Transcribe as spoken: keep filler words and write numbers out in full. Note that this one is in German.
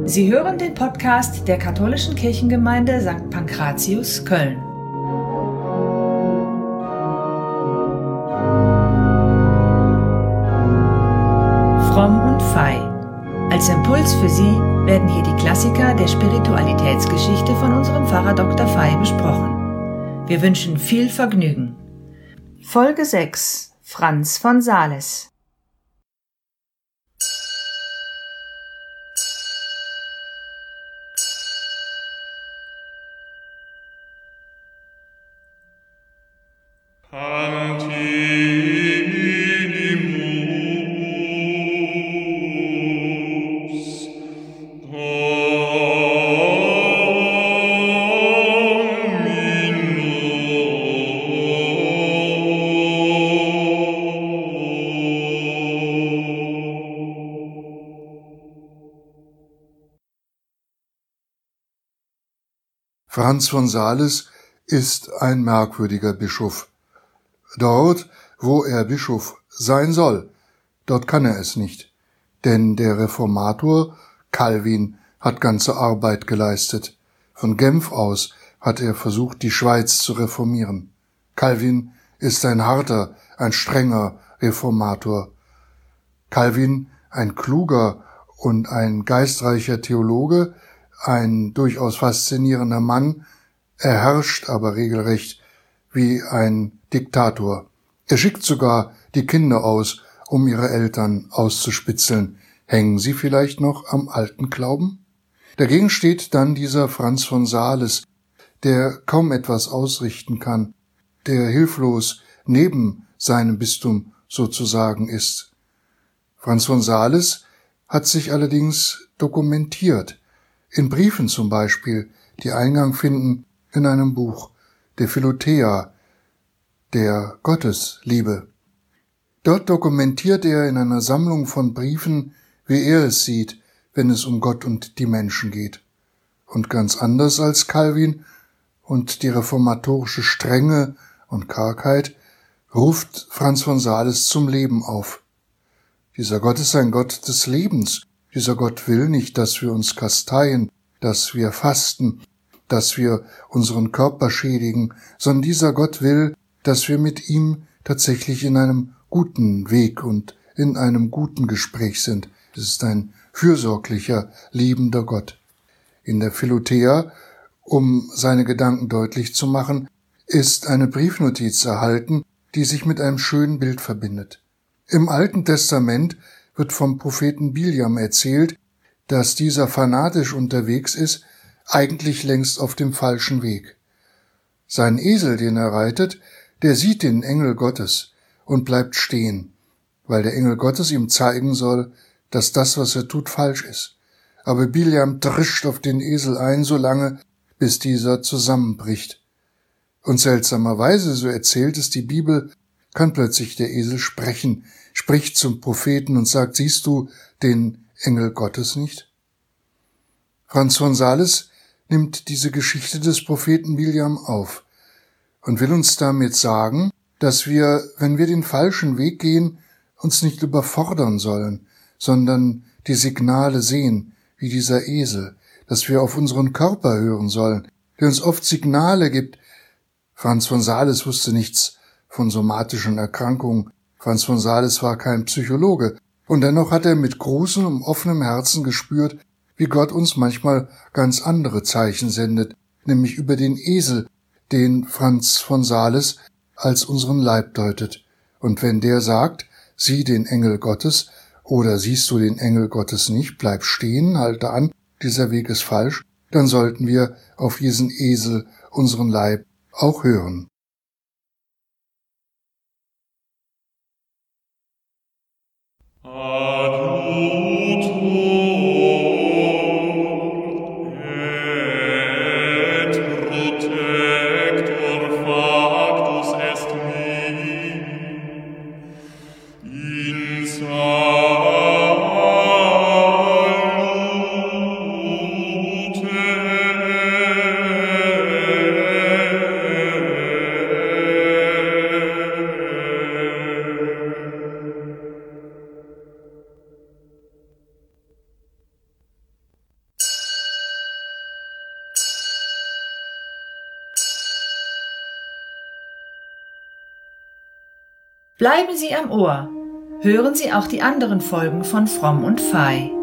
Sie hören den Podcast der Katholischen Kirchengemeinde Sankt Pankratius, Köln. Fromm und Fei. Als Impuls für Sie werden hier die Klassiker der Spiritualitätsgeschichte von unserem Pfarrer Doktor Fei besprochen. Wir wünschen viel Vergnügen. Folge sechs. Franz von Sales. Franz von Sales ist ein merkwürdiger Bischof. Dort, wo er Bischof sein soll, dort kann er es nicht, denn der Reformator Calvin hat ganze Arbeit geleistet. Von Genf aus hat er versucht, die Schweiz zu reformieren. Calvin ist ein harter, ein strenger Reformator. Calvin, ein kluger und ein geistreicher Theologe, ein durchaus faszinierender Mann, er herrscht aber regelrecht wie ein Diktator. Er schickt sogar die Kinder aus, um ihre Eltern auszuspitzeln. Hängen sie vielleicht noch am alten Glauben? Dagegen steht dann dieser Franz von Sales, der kaum etwas ausrichten kann, der hilflos neben seinem Bistum sozusagen ist. Franz von Sales hat sich allerdings dokumentiert, in Briefen zum Beispiel, die Eingang finden in einem Buch, der Philothea, der Gottesliebe. Dort dokumentiert er in einer Sammlung von Briefen, wie er es sieht, wenn es um Gott und die Menschen geht. Und ganz anders als Calvin und die reformatorische Strenge und Kargheit ruft Franz von Sales zum Leben auf. Dieser Gott ist ein Gott des Lebens. Dieser Gott will nicht, dass wir uns kasteien, dass wir fasten, dass wir unseren Körper schädigen, sondern dieser Gott will, dass wir mit ihm tatsächlich in einem guten Weg und in einem guten Gespräch sind. Es ist ein fürsorglicher, liebender Gott. In der Philothea, um seine Gedanken deutlich zu machen, ist eine Briefnotiz erhalten, die sich mit einem schönen Bild verbindet. Im Alten Testament wird vom Propheten Biljam erzählt, dass dieser fanatisch unterwegs ist, eigentlich längst auf dem falschen Weg. Sein Esel, den er reitet, der sieht den Engel Gottes und bleibt stehen, weil der Engel Gottes ihm zeigen soll, dass das, was er tut, falsch ist. Aber Biljam drischt auf den Esel ein, so lange, bis dieser zusammenbricht. Und seltsamerweise, so erzählt es die Bibel, kann plötzlich der Esel sprechen, spricht zum Propheten und sagt, siehst du den Engel Gottes nicht? Franz von Sales nimmt diese Geschichte des Propheten Biljam auf und will uns damit sagen, dass wir, wenn wir den falschen Weg gehen, uns nicht überfordern sollen, sondern die Signale sehen, wie dieser Esel, dass wir auf unseren Körper hören sollen, der uns oft Signale gibt. Franz von Sales wusste nichts von somatischen Erkrankungen. Franz von Sales war kein Psychologe, und dennoch hat er mit großem und offenem Herzen gespürt, wie Gott uns manchmal ganz andere Zeichen sendet, nämlich über den Esel, den Franz von Sales als unseren Leib deutet. Und wenn der sagt, sieh den Engel Gottes, oder siehst du den Engel Gottes nicht, bleib stehen, halte an, dieser Weg ist falsch, dann sollten wir auf diesen Esel, unseren Leib, auch hören. Bleiben Sie am Ohr. Hören Sie auch die anderen Folgen von Fromm und Fei.